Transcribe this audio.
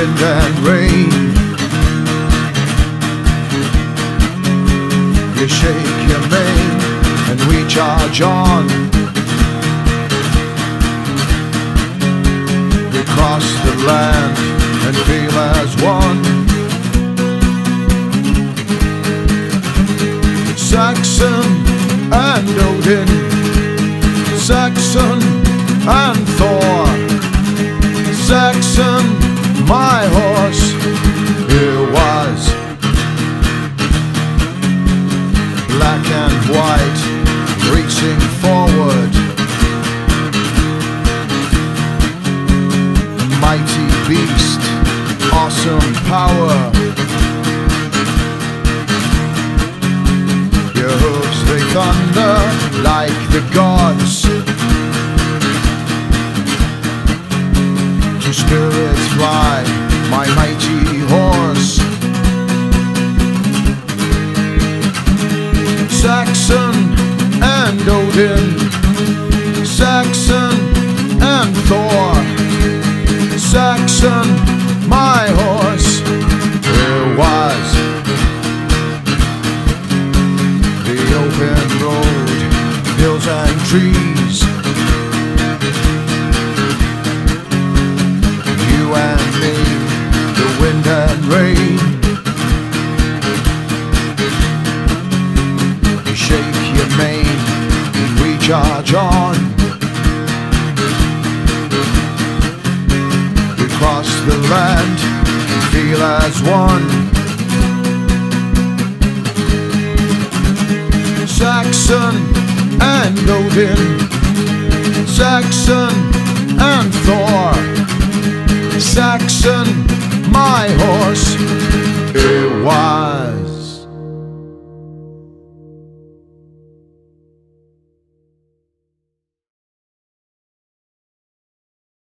wind and rain. You shake your mane and we charge on. We cross the land and feel as one. Saxon and Odin, Saxon and Thor, Saxon, my horse, it was black and white, reaching forward, mighty beast, awesome power. Your hooves, they thunder like the gods. To spirits fly, my mighty horse. Saxon and Odin, Saxon and Thor, Saxon, my horse, it was the open road, hills and trees. You and me, the wind and rain. You shake your mane and we charge on. We cross the land and feel as one. Saxon and Odin, Saxon